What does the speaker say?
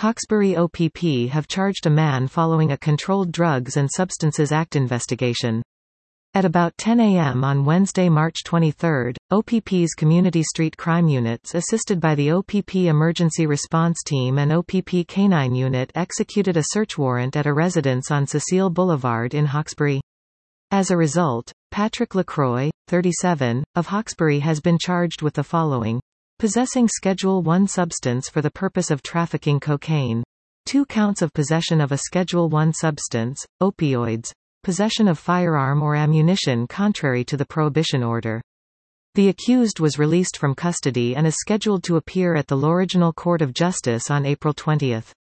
Hawkesbury OPP have charged a man following a Controlled Drugs and Substances Act investigation. At about 10 a.m. on Wednesday, March 23, OPP's Community Street Crime Units assisted by the OPP Emergency Response Team and OPP Canine Unit executed a search warrant at a residence on Cecile Boulevard in Hawkesbury. As a result, Patrick LaCroix, 37, of Hawkesbury has been charged with the following: possessing Schedule I substance for the purpose of trafficking cocaine, 2 counts of possession of a Schedule I substance, opioids, possession of firearm or ammunition contrary to the prohibition order. The accused was released from custody and is scheduled to appear at the L'Original Court of Justice on April 20.